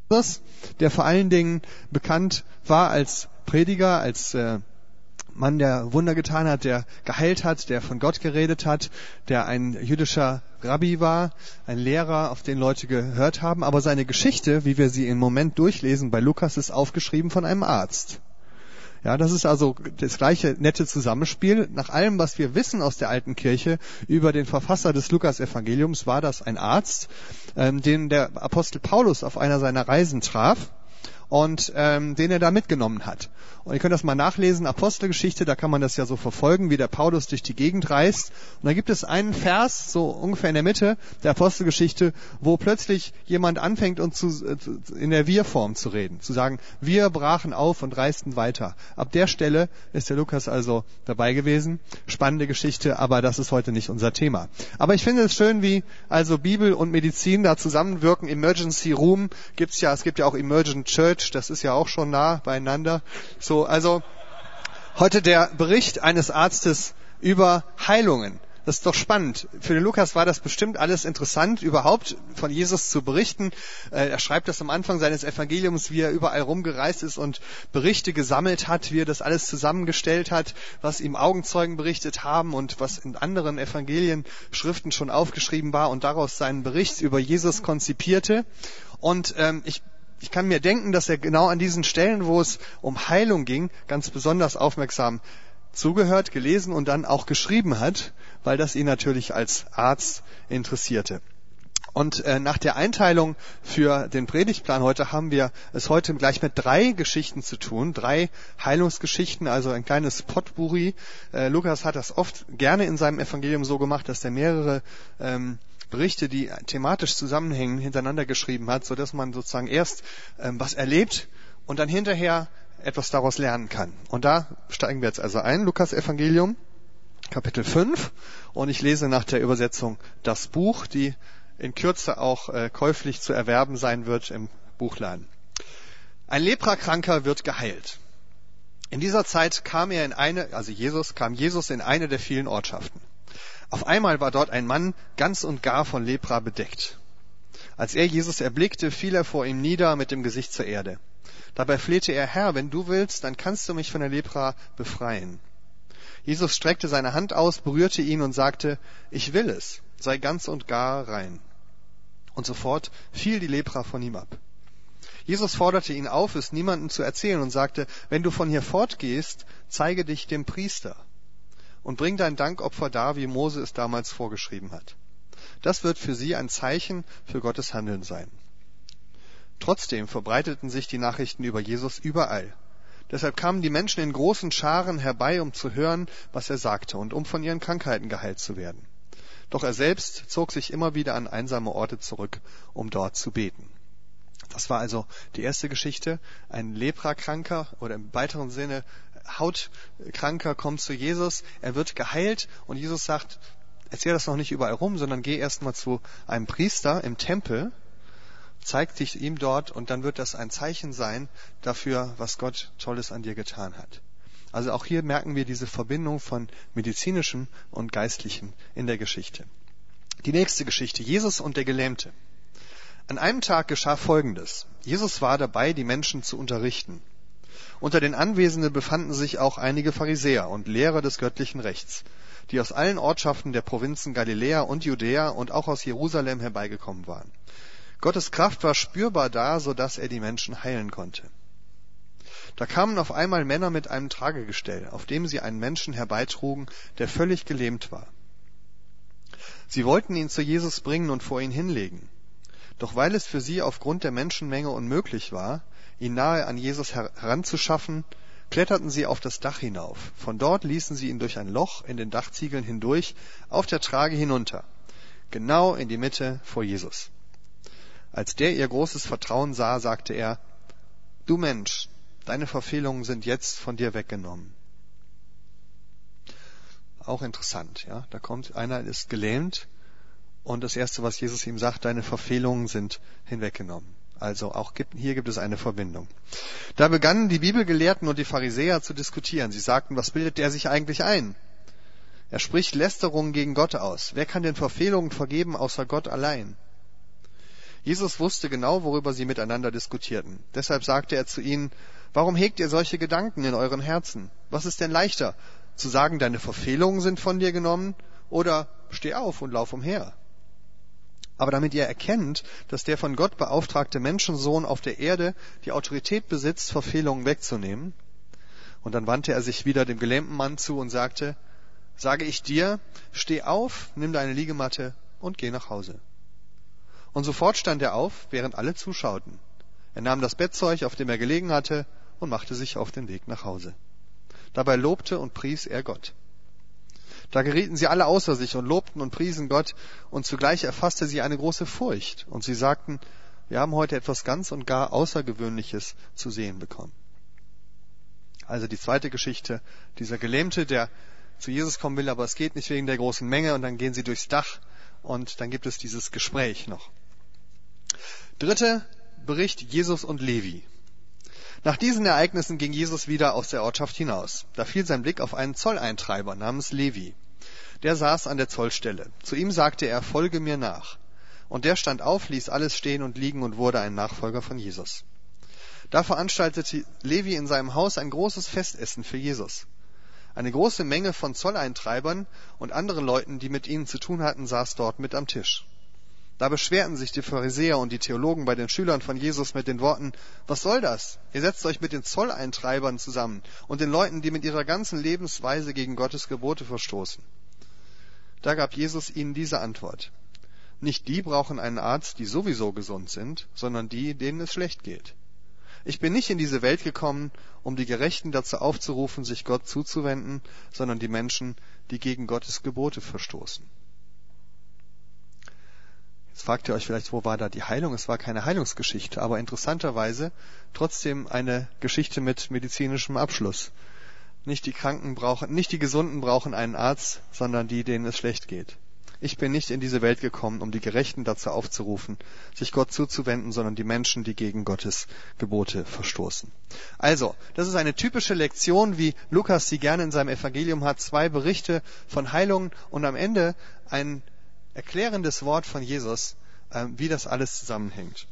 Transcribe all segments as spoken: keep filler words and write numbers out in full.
Jesus, der vor allen Dingen bekannt war als Prediger, als äh, Mann, der Wunder getan hat, der geheilt hat, der von Gott geredet hat, der ein jüdischer Rabbi war, ein Lehrer, auf den Leute gehört haben. Aber seine Geschichte, wie wir sie im Moment durchlesen bei Lukas, ist aufgeschrieben von einem Arzt. Ja, das ist also das gleiche nette Zusammenspiel. Nach allem, was wir wissen aus der alten Kirche über den Verfasser des Lukas-Evangeliums, war das ein Arzt, ähm, den der Apostel Paulus auf einer seiner Reisen traf und ähm, den er da mitgenommen hat. Und ihr könnt das mal nachlesen, Apostelgeschichte, da kann man das ja so verfolgen, wie der Paulus durch die Gegend reist. Und da gibt es einen Vers, so ungefähr in der Mitte der Apostelgeschichte, wo plötzlich jemand anfängt, uns zu, in der Wir-Form zu reden, zu sagen, wir brachen auf und reisten weiter. Ab der Stelle ist der Lukas also dabei gewesen. Spannende Geschichte, aber das ist heute nicht unser Thema. Aber ich finde es schön, wie also Bibel und Medizin da zusammenwirken. Emergency Room gibt's ja, es gibt ja auch Emergent Church, das ist ja auch schon nah beieinander. So, also heute der Bericht eines Arztes über Heilungen. Das ist doch spannend. Für den Lukas war das bestimmt alles interessant, überhaupt von Jesus zu berichten. Er schreibt das am Anfang seines Evangeliums, wie er überall rumgereist ist und Berichte gesammelt hat, wie er das alles zusammengestellt hat, was ihm Augenzeugen berichtet haben und was in anderen Evangelienschriften schon aufgeschrieben war und daraus seinen Bericht über Jesus konzipierte. Und ähm, ich Ich kann mir denken, dass er genau an diesen Stellen, wo es um Heilung ging, ganz besonders aufmerksam zugehört, gelesen und dann auch geschrieben hat, weil das ihn natürlich als Arzt interessierte. Und äh, nach der Einteilung für den Predigtplan heute haben wir es heute gleich mit drei Geschichten zu tun, drei Heilungsgeschichten, also ein kleines Potpourri. Äh, Lukas hat das oft gerne in seinem Evangelium so gemacht, dass er mehrere ähm, Berichte, die thematisch zusammenhängen, hintereinander geschrieben hat, so dass man sozusagen erst ähm, was erlebt und dann hinterher etwas daraus lernen kann. Und da steigen wir jetzt also ein, Lukas Evangelium, Kapitel fünf, und ich lese nach der Übersetzung das Buch, die in Kürze auch äh, käuflich zu erwerben sein wird im Buchladen. Ein Leprakranker wird geheilt. In dieser Zeit kam er in eine, also Jesus, kam Jesus in eine der vielen Ortschaften. Auf einmal war dort ein Mann ganz und gar von Lepra bedeckt. Als er Jesus erblickte, fiel er vor ihm nieder mit dem Gesicht zur Erde. Dabei flehte er, Herr, wenn du willst, dann kannst du mich von der Lepra befreien. Jesus streckte seine Hand aus, berührte ihn und sagte, ich will es, sei ganz und gar rein. Und sofort fiel die Lepra von ihm ab. Jesus forderte ihn auf, es niemandem zu erzählen und sagte, wenn du von hier fortgehst, zeige dich dem Priester und bring dein Dankopfer dar, wie Mose es damals vorgeschrieben hat. Das wird für sie ein Zeichen für Gottes Handeln sein. Trotzdem verbreiteten sich die Nachrichten über Jesus überall. Deshalb kamen die Menschen in großen Scharen herbei, um zu hören, was er sagte und um von ihren Krankheiten geheilt zu werden. Doch er selbst zog sich immer wieder an einsame Orte zurück, um dort zu beten. Das war also die erste Geschichte. Ein Leprakranker oder im weiteren Sinne Hautkranker kommt zu Jesus. Er wird geheilt und Jesus sagt, erzähl das noch nicht überall rum, sondern geh erstmal zu einem Priester im Tempel, zeig dich ihm dort und dann wird das ein Zeichen sein dafür, was Gott Tolles an dir getan hat. Also auch hier merken wir diese Verbindung von medizinischem und geistlichem in der Geschichte. Die nächste Geschichte, Jesus und der Gelähmte. An einem Tag geschah Folgendes. Jesus war dabei, die Menschen zu unterrichten. Unter den Anwesenden befanden sich auch einige Pharisäer und Lehrer des göttlichen Rechts, die aus allen Ortschaften der Provinzen Galiläa und Judäa und auch aus Jerusalem herbeigekommen waren. Gottes Kraft war spürbar da, so dass er die Menschen heilen konnte. Da kamen auf einmal Männer mit einem Tragegestell, auf dem sie einen Menschen herbeitrugen, der völlig gelähmt war. Sie wollten ihn zu Jesus bringen und vor ihn hinlegen. Doch weil es für sie aufgrund der Menschenmenge unmöglich war, ihn nahe an Jesus heranzuschaffen, kletterten sie auf das Dach hinauf. Von dort ließen sie ihn durch ein Loch in den Dachziegeln hindurch auf der Trage hinunter, genau in die Mitte vor Jesus. Als der ihr großes Vertrauen sah, sagte er, du Mensch, deine Verfehlungen sind jetzt von dir weggenommen. Auch interessant, ja. Da kommt einer, ist gelähmt und das Erste, was Jesus ihm sagt, deine Verfehlungen sind hinweggenommen. Also auch gibt, hier gibt es eine Verbindung. Da begannen die Bibelgelehrten und die Pharisäer zu diskutieren. Sie sagten, was bildet der sich eigentlich ein? Er spricht Lästerungen gegen Gott aus. Wer kann denn Verfehlungen vergeben außer Gott allein? Jesus wusste genau, worüber sie miteinander diskutierten. Deshalb sagte er zu ihnen, warum hegt ihr solche Gedanken in euren Herzen? Was ist denn leichter, zu sagen, deine Verfehlungen sind von dir genommen, oder steh auf und lauf umher? Aber damit ihr erkennt, dass der von Gott beauftragte Menschensohn auf der Erde die Autorität besitzt, Verfehlungen wegzunehmen. Und dann wandte er sich wieder dem gelähmten Mann zu und sagte, sage ich dir, steh auf, nimm deine Liegematte und geh nach Hause. Und sofort stand er auf, während alle zuschauten. Er nahm das Bettzeug, auf dem er gelegen hatte, und machte sich auf den Weg nach Hause. Dabei lobte und pries er Gott. Da gerieten sie alle außer sich und lobten und priesen Gott, und zugleich erfasste sie eine große Furcht, und sie sagten, wir haben heute etwas ganz und gar Außergewöhnliches zu sehen bekommen. Also die zweite Geschichte, dieser Gelähmte, der zu Jesus kommen will, aber es geht nicht wegen der großen Menge, und dann gehen sie durchs Dach, und dann gibt es dieses Gespräch noch. Dritte Bericht, Jesus und Levi. Nach diesen Ereignissen ging Jesus wieder aus der Ortschaft hinaus. Da fiel sein Blick auf einen Zolleintreiber namens Levi. Der saß an der Zollstelle. Zu ihm sagte er, folge mir nach. Und der stand auf, ließ alles stehen und liegen und wurde ein Nachfolger von Jesus. Da veranstaltete Levi in seinem Haus ein großes Festessen für Jesus. Eine große Menge von Zolleintreibern und anderen Leuten, die mit ihnen zu tun hatten, saß dort mit am Tisch. Da beschwerten sich die Pharisäer und die Theologen bei den Schülern von Jesus mit den Worten, was soll das? Ihr setzt euch mit den Zolleintreibern zusammen und den Leuten, die mit ihrer ganzen Lebensweise gegen Gottes Gebote verstoßen. Da gab Jesus ihnen diese Antwort. Nicht die brauchen einen Arzt, die sowieso gesund sind, sondern die, denen es schlecht geht. Ich bin nicht in diese Welt gekommen, um die Gerechten dazu aufzurufen, sich Gott zuzuwenden, sondern die Menschen, die gegen Gottes Gebote verstoßen. Jetzt fragt ihr euch vielleicht, wo war da die Heilung? Es war keine Heilungsgeschichte, aber interessanterweise trotzdem eine Geschichte mit medizinischem Abschluss. Nicht die Kranken brauchen, nicht die Gesunden brauchen einen Arzt, sondern die, denen es schlecht geht. Ich bin nicht in diese Welt gekommen, um die Gerechten dazu aufzurufen, sich Gott zuzuwenden, sondern die Menschen, die gegen Gottes Gebote verstoßen. Also, das ist eine typische Lektion, wie Lukas sie gerne in seinem Evangelium hat. Zwei Berichte von Heilungen und am Ende ein erklärendes Wort von Jesus, wie das alles zusammenhängt.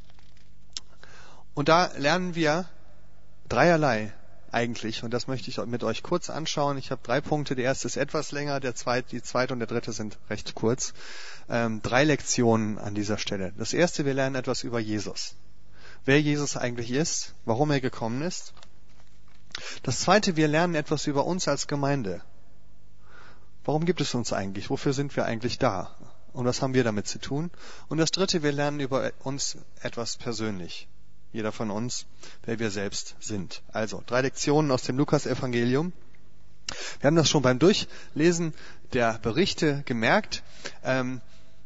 Und da lernen wir dreierlei eigentlich, und das möchte ich mit euch kurz anschauen. Ich habe drei Punkte. Der erste ist etwas länger, der zweite, die zweite und der dritte sind recht kurz. Ähm, drei Lektionen an dieser Stelle. Das erste, wir lernen etwas über Jesus. Wer Jesus eigentlich ist, warum er gekommen ist. Das zweite, wir lernen etwas über uns als Gemeinde. Warum gibt es uns eigentlich? Wofür sind wir eigentlich da? Und was haben wir damit zu tun? Und das dritte, wir lernen über uns etwas persönlich. Jeder von uns, wer wir selbst sind. Also, drei Lektionen aus dem Lukas-Evangelium. Wir haben das schon beim Durchlesen der Berichte gemerkt. Ähm,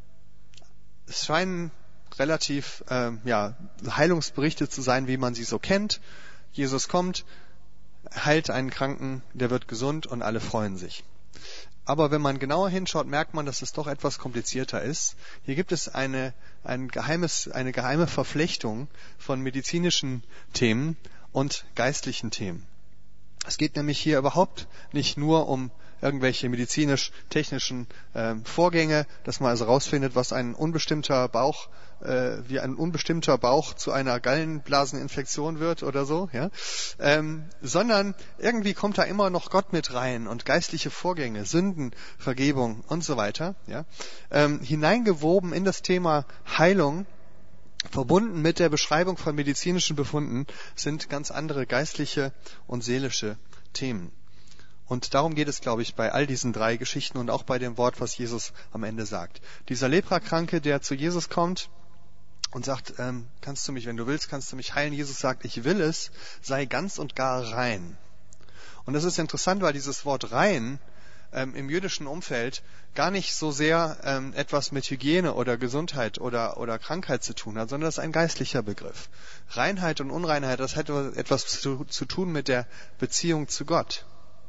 es scheinen relativ ähm, ja, Heilungsberichte zu sein, wie man sie so kennt. Jesus kommt, heilt einen Kranken, der wird gesund und alle freuen sich. Aber wenn man genauer hinschaut, merkt man, dass es doch etwas komplizierter ist. Hier gibt es eine, ein geheimes, eine geheime Verflechtung von medizinischen Themen und geistlichen Themen. Es geht nämlich hier überhaupt nicht nur um irgendwelche medizinisch-technischen äh, Vorgänge, dass man also rausfindet, was ein unbestimmter Bauch, äh, wie ein unbestimmter Bauch zu einer Gallenblaseninfektion wird oder so, ja, ähm, sondern irgendwie kommt da immer noch Gott mit rein und geistliche Vorgänge, Sünden, Vergebung und so weiter, ja, ähm, hineingewoben in das Thema Heilung. Verbunden mit der Beschreibung von medizinischen Befunden sind ganz andere geistliche und seelische Themen. Und darum geht es, glaube ich, bei all diesen drei Geschichten und auch bei dem Wort, was Jesus am Ende sagt. Dieser Leprakranke, der zu Jesus kommt und sagt, ähm, kannst du mich, wenn du willst, kannst du mich heilen. Jesus sagt, ich will es, sei ganz und gar rein. Und das ist interessant, weil dieses Wort rein ähm, im jüdischen Umfeld gar nicht so sehr ähm, etwas mit Hygiene oder Gesundheit oder, oder Krankheit zu tun hat, sondern das ist ein geistlicher Begriff. Reinheit und Unreinheit, das hat etwas zu, zu tun mit der Beziehung zu Gott.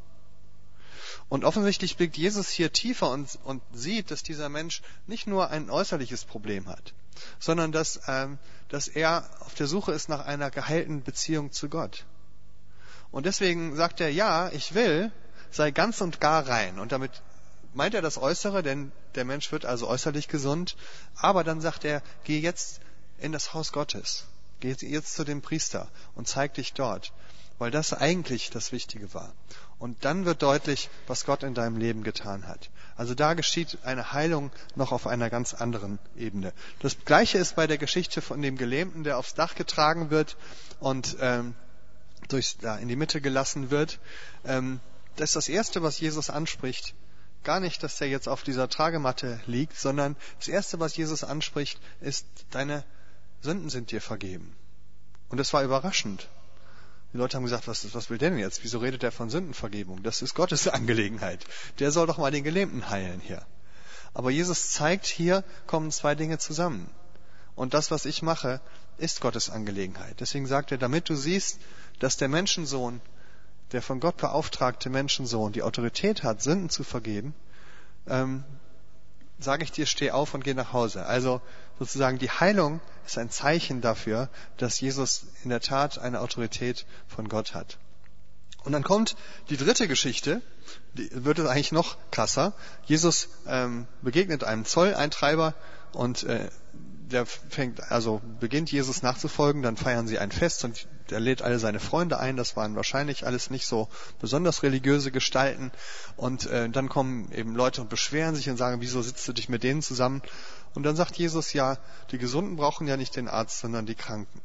Und offensichtlich blickt Jesus hier tiefer und, und sieht, dass dieser Mensch nicht nur ein äußerliches Problem hat, sondern dass, ähm, dass er auf der Suche ist nach einer geheilten Beziehung zu Gott. Und deswegen sagt er, ja, ich will, sei ganz und gar rein. Und damit meint er das Äußere, denn der Mensch wird also äußerlich gesund. Aber dann sagt er, geh jetzt in das Haus Gottes. Geh jetzt zu dem Priester und zeig dich dort, weil das eigentlich das Wichtige war. Und dann wird deutlich, was Gott in deinem Leben getan hat. Also da geschieht eine Heilung noch auf einer ganz anderen Ebene. Das Gleiche ist bei der Geschichte von dem Gelähmten, der aufs Dach getragen wird und ähm, durch, da in die Mitte gelassen wird. Ähm, das ist das Erste, was Jesus anspricht. Gar nicht, dass der jetzt auf dieser Tragematte liegt, sondern das Erste, was Jesus anspricht, ist, deine Sünden sind dir vergeben. Und das war überraschend. Die Leute haben gesagt, was, was will der denn jetzt? Wieso redet er von Sündenvergebung? Das ist Gottes Angelegenheit. Der soll doch mal den Gelähmten heilen hier. Aber Jesus zeigt, hier kommen zwei Dinge zusammen. Und das, was ich mache, ist Gottes Angelegenheit. Deswegen sagt er, damit du siehst, dass der Menschensohn, der von Gott beauftragte Menschensohn, die Autorität hat, Sünden zu vergeben, ähm, sage ich dir, steh auf und geh nach Hause. Also sozusagen die Heilung ist ein Zeichen dafür, dass Jesus in der Tat eine Autorität von Gott hat. Und dann kommt die dritte Geschichte, die wird es eigentlich noch krasser. Jesus ähm, begegnet einem Zolleintreiber und äh, der fängt, also beginnt Jesus nachzufolgen, dann feiern sie ein Fest und er lädt alle seine Freunde ein. Das waren wahrscheinlich alles nicht so besonders religiöse Gestalten. Und äh, dann kommen eben Leute und beschweren sich und sagen, wieso sitzt du dich mit denen zusammen? Und dann sagt Jesus, ja, die Gesunden brauchen ja nicht den Arzt, sondern die Kranken.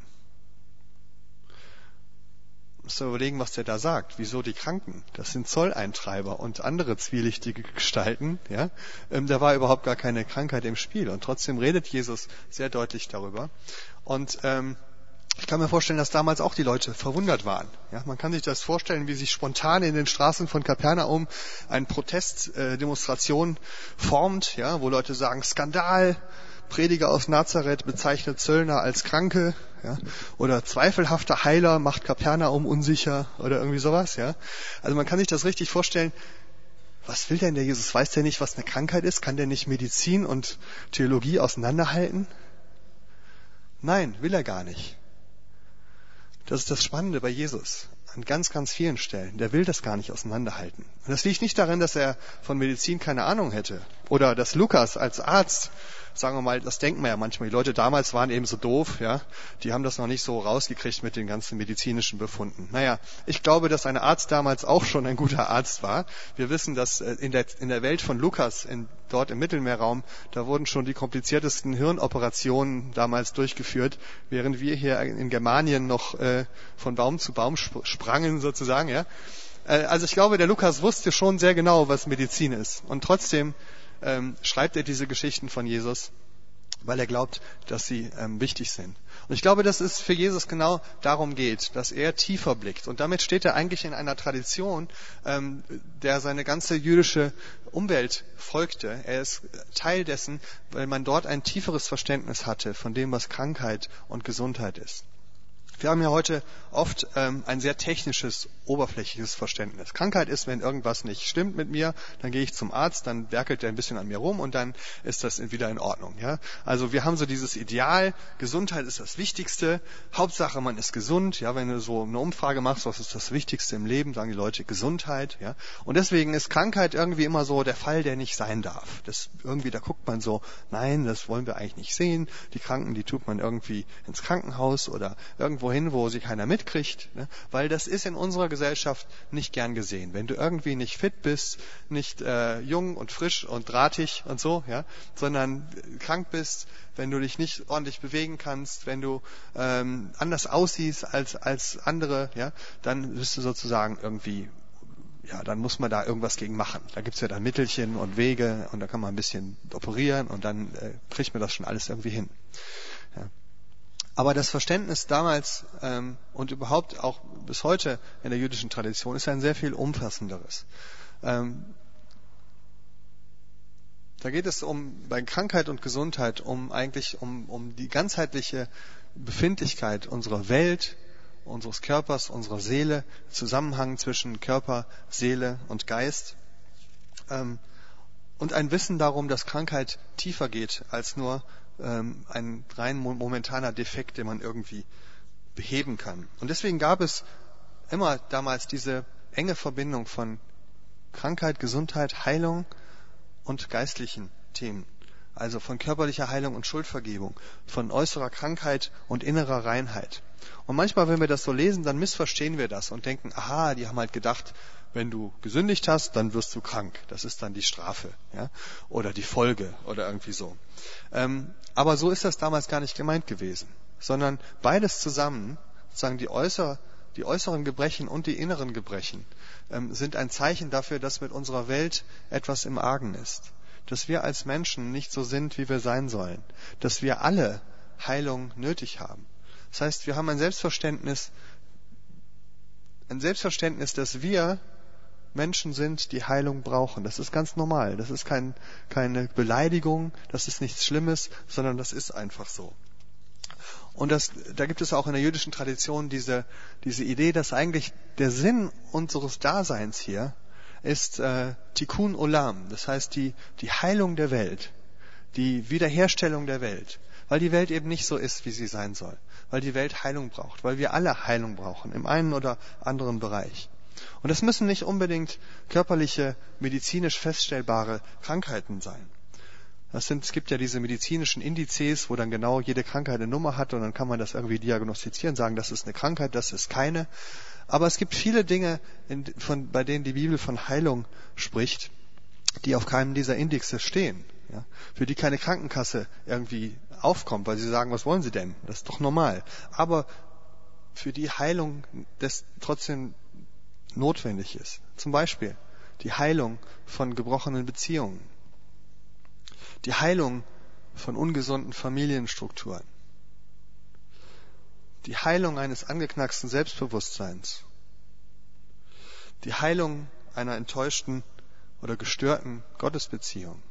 Musst du überlegen, was der da sagt. Wieso die Kranken? Das sind Zolleintreiber und andere zwielichtige Gestalten. Ja, ähm, da war überhaupt gar keine Krankheit im Spiel. Und trotzdem redet Jesus sehr deutlich darüber. Und ähm, ich kann mir vorstellen, dass damals auch die Leute verwundert waren. Ja, man kann sich das vorstellen, wie sich spontan in den Straßen von Kapernaum eine Protestdemonstration äh, formt, ja, wo Leute sagen, Skandal, Prediger aus Nazareth bezeichnet Zöllner als Kranke, ja, oder zweifelhafter Heiler macht Kapernaum unsicher oder irgendwie sowas. Ja. Also man kann sich das richtig vorstellen. Was will denn der Jesus? Weiß der nicht, was eine Krankheit ist? Kann der nicht Medizin und Theologie auseinanderhalten? Nein, will er gar nicht. Das ist das Spannende bei Jesus. An ganz, ganz vielen Stellen. Der will das gar nicht auseinanderhalten. Und das liegt nicht darin, dass er von Medizin keine Ahnung hätte. Oder dass Lukas als Arzt, sagen wir mal, das denken wir ja manchmal. Die Leute damals waren eben so doof, ja. Die haben das noch nicht so rausgekriegt mit den ganzen medizinischen Befunden. Naja, ich glaube, dass ein Arzt damals auch schon ein guter Arzt war. Wir wissen, dass in der, in der Welt von Lukas, in, dort im Mittelmeerraum, da wurden schon die kompliziertesten Hirnoperationen damals durchgeführt, während wir hier in Germanien noch äh, von Baum zu Baum sp- sprangen sozusagen, ja. Äh, also ich glaube, der Lukas wusste schon sehr genau, was Medizin ist. Und trotzdem ähm, schreibt er diese Geschichten von Jesus, weil er glaubt, dass sie ähm, wichtig sind. Und ich glaube, dass es für Jesus genau darum geht, dass er tiefer blickt. Und damit steht er eigentlich in einer Tradition, ähm, der seine ganze jüdische Umwelt folgte. Er ist Teil dessen, weil man dort ein tieferes Verständnis hatte von dem, was Krankheit und Gesundheit ist. Wir haben ja heute oft ähm, ein sehr technisches, oberflächliches Verständnis. Krankheit ist, wenn irgendwas nicht stimmt mit mir, dann gehe ich zum Arzt, dann werkelt er ein bisschen an mir rum und dann ist das wieder in Ordnung. Ja? Also wir haben so dieses Ideal, Gesundheit ist das Wichtigste, Hauptsache man ist gesund. Ja, wenn du so eine Umfrage machst, was ist das Wichtigste im Leben, sagen die Leute Gesundheit. Ja? Und deswegen ist Krankheit irgendwie immer so der Fall, der nicht sein darf. Das irgendwie, da guckt man so, nein, das wollen wir eigentlich nicht sehen. Die Kranken, die tut man irgendwie ins Krankenhaus oder irgendwo hin, wo sie keiner mitkriegt, ne? Weil das ist in unserer Gesellschaft nicht gern gesehen. Wenn du irgendwie nicht fit bist, nicht äh, jung und frisch und drahtig und so, ja, sondern krank bist, wenn du dich nicht ordentlich bewegen kannst, wenn du ähm, anders aussiehst als als andere, ja, dann bist du sozusagen irgendwie, ja, dann muss man da irgendwas gegen machen. Da gibt's ja dann Mittelchen und Wege und da kann man ein bisschen operieren und dann äh, kriegt man das schon alles irgendwie hin. Ja. Aber das Verständnis damals ähm, und überhaupt auch bis heute in der jüdischen Tradition ist ein sehr viel umfassenderes. Ähm, da geht es um bei Krankheit und Gesundheit um eigentlich um, um die ganzheitliche Befindlichkeit unserer Welt, unseres Körpers, unserer Seele, Zusammenhang zwischen Körper, Seele und Geist. Ähm, und ein Wissen darum, dass Krankheit tiefer geht als nur ein rein momentaner Defekt, den man irgendwie beheben kann. Und deswegen gab es immer damals diese enge Verbindung von Krankheit, Gesundheit, Heilung und geistlichen Themen. Also von körperlicher Heilung und Schuldvergebung, von äußerer Krankheit und innerer Reinheit. Und manchmal, wenn wir das so lesen, dann missverstehen wir das und denken, aha, die haben halt gedacht, wenn du gesündigt hast, dann wirst du krank. Das ist dann die Strafe, ja, oder die Folge oder irgendwie so. Ähm, aber so ist das damals gar nicht gemeint gewesen, sondern beides zusammen, sozusagen die, äußere, die äußeren Gebrechen und die inneren Gebrechen, ähm, sind ein Zeichen dafür, dass mit unserer Welt etwas im Argen ist. Dass wir als Menschen nicht so sind, wie wir sein sollen. Dass wir alle Heilung nötig haben. Das heißt, wir haben ein Selbstverständnis, ein Selbstverständnis, dass wir Menschen sind, die Heilung brauchen. Das ist ganz normal. Das ist kein, keine Beleidigung, das ist nichts Schlimmes, sondern das ist einfach so. Und das, da gibt es auch in der jüdischen Tradition diese, diese Idee, dass eigentlich der Sinn unseres Daseins hier ist äh, Tikkun Olam, das heißt die, die Heilung der Welt, die Wiederherstellung der Welt, weil die Welt eben nicht so ist, wie sie sein soll, weil die Welt Heilung braucht, weil wir alle Heilung brauchen, im einen oder anderen Bereich. Und das müssen nicht unbedingt körperliche, medizinisch feststellbare Krankheiten sein. Das sind, es gibt ja diese medizinischen Indizes, wo dann genau jede Krankheit eine Nummer hat und dann kann man das irgendwie diagnostizieren, sagen, das ist eine Krankheit, das ist keine. Aber es gibt viele Dinge, in, von, bei denen die Bibel von Heilung spricht, die auf keinem dieser Indize stehen, ja, für die keine Krankenkasse irgendwie aufkommt, weil sie sagen, was wollen sie denn? Das ist doch normal. Aber für die Heilung das trotzdem notwendig ist. Zum Beispiel die Heilung von gebrochenen Beziehungen, die Heilung von ungesunden Familienstrukturen, die Heilung eines angeknacksten Selbstbewusstseins, die Heilung einer enttäuschten oder gestörten Gottesbeziehung,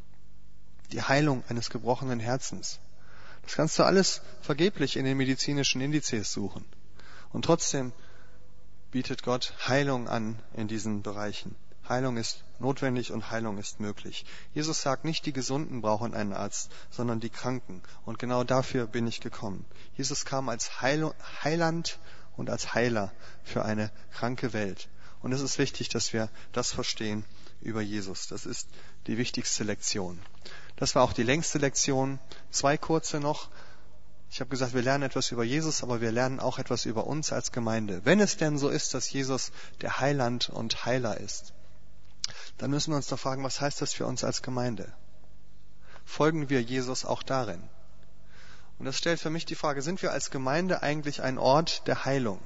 die Heilung eines gebrochenen Herzens. Das kannst du alles vergeblich in den medizinischen Indizes suchen. Und trotzdem bietet Gott Heilung an in diesen Bereichen. Heilung ist notwendig und Heilung ist möglich. Jesus sagt, nicht die Gesunden brauchen einen Arzt, sondern die Kranken. Und genau dafür bin ich gekommen. Jesus kam als Heil- Heiland und als Heiler für eine kranke Welt. Und es ist wichtig, dass wir das verstehen über Jesus. Das ist die wichtigste Lektion. Das war auch die längste Lektion. Zwei kurze noch. Ich habe gesagt, wir lernen etwas über Jesus, aber wir lernen auch etwas über uns als Gemeinde. Wenn es denn so ist, dass Jesus der Heiland und Heiler ist, dann müssen wir uns doch fragen, was heißt das für uns als Gemeinde? Folgen wir Jesus auch darin? Und das stellt für mich die Frage, sind wir als Gemeinde eigentlich ein Ort der Heilung?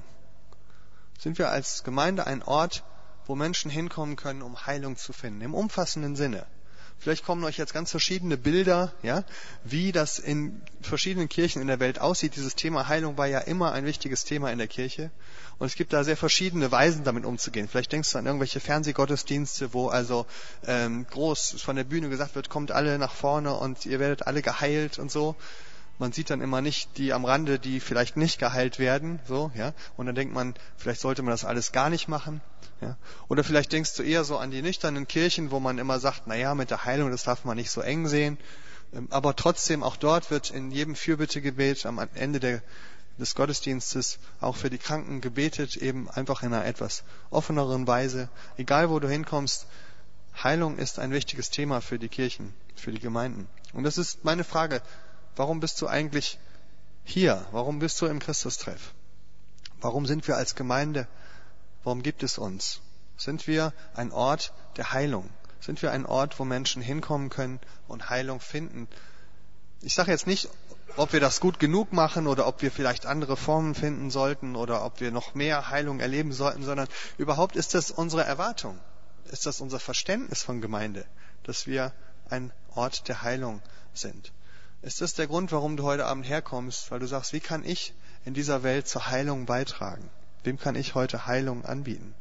Sind wir als Gemeinde ein Ort, wo Menschen hinkommen können, um Heilung zu finden, im umfassenden Sinne? Vielleicht kommen euch jetzt ganz verschiedene Bilder, ja, wie das in verschiedenen Kirchen in der Welt aussieht. Dieses Thema Heilung war ja immer ein wichtiges Thema in der Kirche. Und es gibt da sehr verschiedene Weisen, damit umzugehen. Vielleicht denkst du an irgendwelche Fernsehgottesdienste, wo also ähm, groß von der Bühne gesagt wird, kommt alle nach vorne und ihr werdet alle geheilt und so. Man sieht dann immer nicht die am Rande, die vielleicht nicht geheilt werden, so, ja. Und dann denkt man, vielleicht sollte man das alles gar nicht machen, ja. Oder vielleicht denkst du eher so an die nüchternen Kirchen, wo man immer sagt, na ja, mit der Heilung, das darf man nicht so eng sehen. Aber trotzdem, auch dort wird in jedem Fürbittegebet am Ende der, des Gottesdienstes auch für die Kranken gebetet, eben einfach in einer etwas offeneren Weise. Egal, wo du hinkommst, Heilung ist ein wichtiges Thema für die Kirchen, für die Gemeinden. Und das ist meine Frage. Warum bist du eigentlich hier? Warum bist du im Christustreff? Warum sind wir als Gemeinde? Warum gibt es uns? Sind wir ein Ort der Heilung? Sind wir ein Ort, wo Menschen hinkommen können und Heilung finden? Ich sage jetzt nicht, ob wir das gut genug machen oder ob wir vielleicht andere Formen finden sollten oder ob wir noch mehr Heilung erleben sollten, sondern überhaupt ist das unsere Erwartung. Ist das unser Verständnis von Gemeinde, dass wir ein Ort der Heilung sind? Ist das der Grund, warum du heute Abend herkommst? Weil du sagst, wie kann ich in dieser Welt zur Heilung beitragen? Wem kann ich heute Heilung anbieten?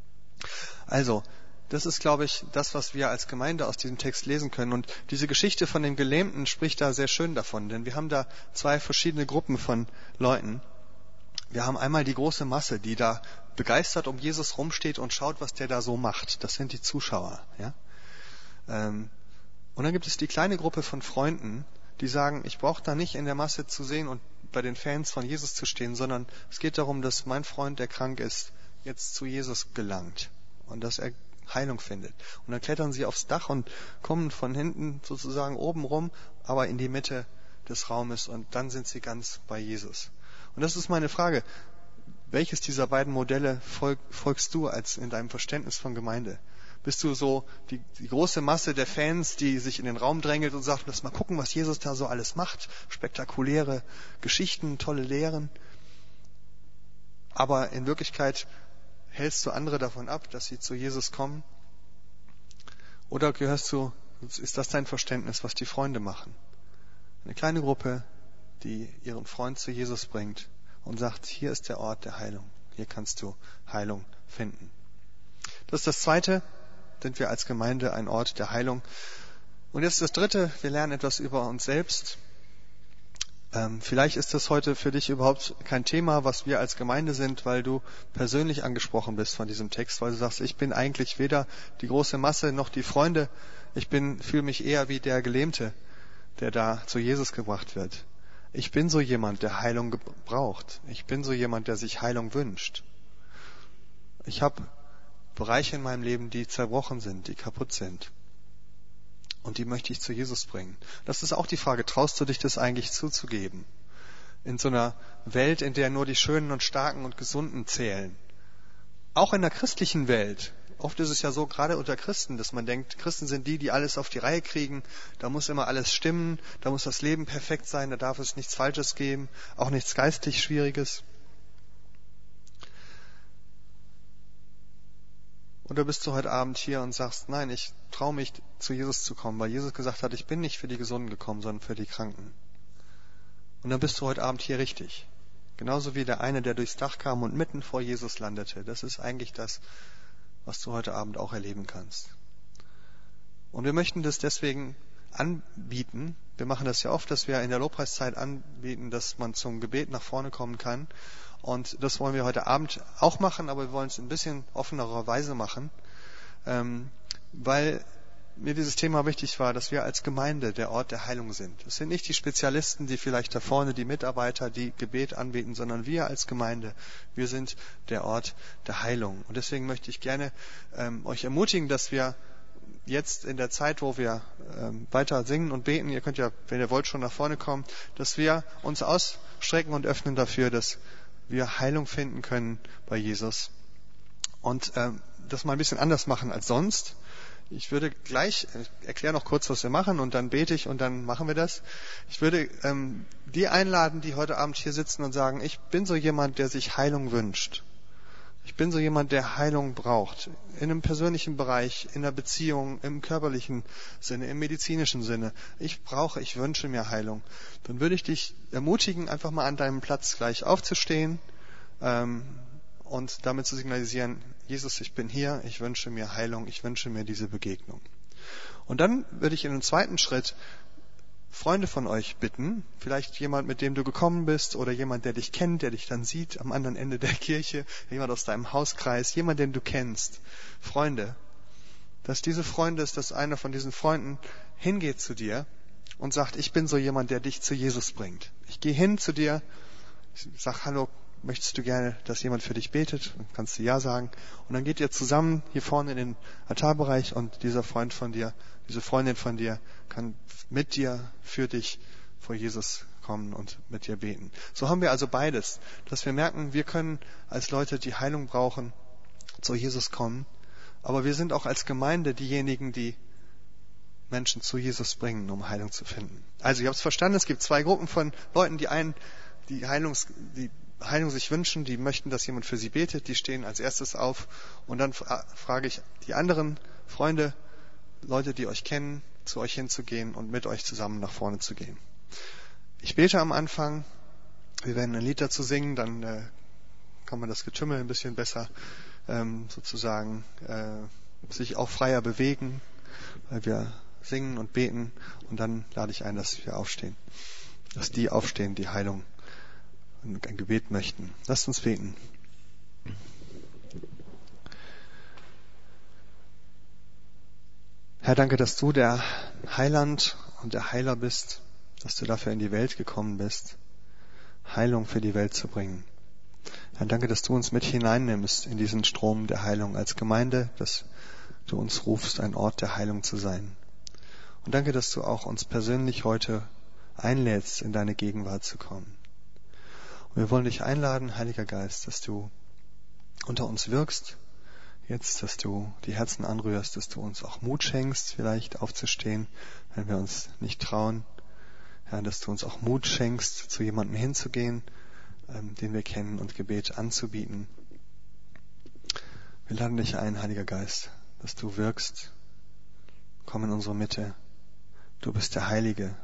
Also, das ist, glaube ich, das, was wir als Gemeinde aus diesem Text lesen können. Und diese Geschichte von dem Gelähmten spricht da sehr schön davon, denn wir haben da zwei verschiedene Gruppen von Leuten. Wir haben einmal die große Masse, die da begeistert um Jesus rumsteht und schaut, was der da so macht. Das sind die Zuschauer. Ja? Und dann gibt es die kleine Gruppe von Freunden, die sagen, ich brauche da nicht in der Masse zu sehen und bei den Fans von Jesus zu stehen, sondern es geht darum, dass mein Freund, der krank ist, jetzt zu Jesus gelangt und dass er Heilung findet. Und dann klettern sie aufs Dach und kommen von hinten sozusagen oben rum, aber in die Mitte des Raumes und dann sind sie ganz bei Jesus. Und das ist meine Frage. Welches dieser beiden Modelle folg, folgst du als in deinem Verständnis von Gemeinde? Bist du so die, die große Masse der Fans, die sich in den Raum drängelt und sagt, lass mal gucken, was Jesus da so alles macht? Spektakuläre Geschichten, tolle Lehren. Aber in Wirklichkeit hältst du andere davon ab, dass sie zu Jesus kommen? Oder gehörst du, ist das dein Verständnis, was die Freunde machen? Eine kleine Gruppe, die ihren Freund zu Jesus bringt und sagt, hier ist der Ort der Heilung. Hier kannst du Heilung finden. Das ist das Zweite, sind wir als Gemeinde ein Ort der Heilung. Und jetzt das Dritte, wir lernen etwas über uns selbst. Ähm, vielleicht ist das heute für dich überhaupt kein Thema, was wir als Gemeinde sind, weil du persönlich angesprochen bist von diesem Text, weil du sagst, ich bin eigentlich weder die große Masse noch die Freunde. Ich bin, fühle mich eher wie der Gelähmte, der da zu Jesus gebracht wird. Ich bin so jemand, der Heilung braucht. Ich bin so jemand, der sich Heilung wünscht. Ich habe Bereiche in meinem Leben, die zerbrochen sind, die kaputt sind. Und die möchte ich zu Jesus bringen. Das ist auch die Frage, traust du dich das eigentlich zuzugeben? In so einer Welt, in der nur die Schönen und Starken und Gesunden zählen. Auch in der christlichen Welt. Oft ist es ja so, gerade unter Christen, dass man denkt, Christen sind die, die alles auf die Reihe kriegen. Da muss immer alles stimmen, da muss das Leben perfekt sein, da darf es nichts Falsches geben, auch nichts geistig Schwieriges. Oder bist du heute Abend hier und sagst, nein, ich traue mich, zu Jesus zu kommen, weil Jesus gesagt hat, ich bin nicht für die Gesunden gekommen, sondern für die Kranken. Und dann bist du heute Abend hier richtig. Genauso wie der eine, der durchs Dach kam und mitten vor Jesus landete. Das ist eigentlich das, was du heute Abend auch erleben kannst. Und wir möchten das deswegen anbieten. Wir machen das ja oft, dass wir in der Lobpreiszeit anbieten, dass man zum Gebet nach vorne kommen kann. Und das wollen wir heute Abend auch machen, aber wir wollen es ein bisschen offenerer Weise machen, ähm, weil mir dieses Thema wichtig war, dass wir als Gemeinde der Ort der Heilung sind. Es sind nicht die Spezialisten, die vielleicht da vorne, die Mitarbeiter, die Gebet anbieten, sondern wir als Gemeinde, wir sind der Ort der Heilung. Und deswegen möchte ich gerne ähm, euch ermutigen, dass wir jetzt in der Zeit, wo wir ähm, weiter singen und beten, ihr könnt ja, wenn ihr wollt, schon nach vorne kommen, dass wir uns ausstrecken und öffnen dafür, dass wir Heilung finden können bei Jesus und ähm, das mal ein bisschen anders machen als sonst. Ich würde gleich, ich erkläre noch kurz, was wir machen und dann bete ich und dann machen wir das. Ich würde ähm, die einladen, die heute Abend hier sitzen und sagen, ich bin so jemand, der sich Heilung wünscht. Ich bin so jemand, der Heilung braucht. In einem persönlichen Bereich, in der Beziehung, im körperlichen Sinne, im medizinischen Sinne. Ich brauche, ich wünsche mir Heilung. Dann würde ich dich ermutigen, einfach mal an deinem Platz gleich aufzustehen ähm, und damit zu signalisieren, Jesus, ich bin hier, ich wünsche mir Heilung, ich wünsche mir diese Begegnung. Und dann würde ich in einem zweiten Schritt Freunde von euch bitten, vielleicht jemand, mit dem du gekommen bist oder jemand, der dich kennt, der dich dann sieht am anderen Ende der Kirche, jemand aus deinem Hauskreis, jemand, den du kennst, Freunde, dass diese Freunde ist, dass einer von diesen Freunden hingeht zu dir und sagt, ich bin so jemand, der dich zu Jesus bringt. Ich gehe hin zu dir, ich sag, hallo, möchtest du gerne, dass jemand für dich betet? Dann kannst du ja sagen. Und dann geht ihr zusammen hier vorne in den Altarbereich und dieser Freund von dir, diese Freundin von dir kann mit dir, für dich vor Jesus kommen und mit dir beten. So haben wir also beides, dass wir merken, wir können als Leute, die Heilung brauchen, zu Jesus kommen. Aber wir sind auch als Gemeinde diejenigen, die Menschen zu Jesus bringen, um Heilung zu finden. Also ihr habt es verstanden, es gibt zwei Gruppen von Leuten, die einen, die Heilungs, die Heilung sich wünschen, die möchten, dass jemand für sie betet, die stehen als erstes auf. Und dann frage ich die anderen Freunde, Leute, die euch kennen, zu euch hinzugehen und mit euch zusammen nach vorne zu gehen. Ich bete am Anfang, wir werden ein Lied dazu singen, dann äh, kann man das Getümmel ein bisschen besser ähm, sozusagen äh, sich auch freier bewegen, weil wir singen und beten und dann lade ich ein, dass wir aufstehen, dass die aufstehen, die Heilung und ein Gebet möchten. Lasst uns beten. Herr, danke, dass du der Heiland und der Heiler bist, dass du dafür in die Welt gekommen bist, Heilung für die Welt zu bringen. Herr, danke, dass du uns mit hineinnimmst in diesen Strom der Heilung als Gemeinde, dass du uns rufst, ein Ort der Heilung zu sein. Und danke, dass du auch uns persönlich heute einlädst, in deine Gegenwart zu kommen. Und wir wollen dich einladen, Heiliger Geist, dass du unter uns wirkst, jetzt, dass du die Herzen anrührst, dass du uns auch Mut schenkst, vielleicht aufzustehen, wenn wir uns nicht trauen. Ja, dass du uns auch Mut schenkst, zu jemandem hinzugehen, ähm, den wir kennen, und Gebet anzubieten. Wir laden dich ein, Heiliger Geist, dass du wirkst. Komm in unsere Mitte. Du bist der Heilige.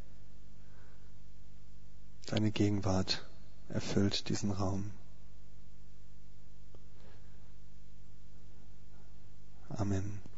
Deine Gegenwart erfüllt diesen Raum. Amen.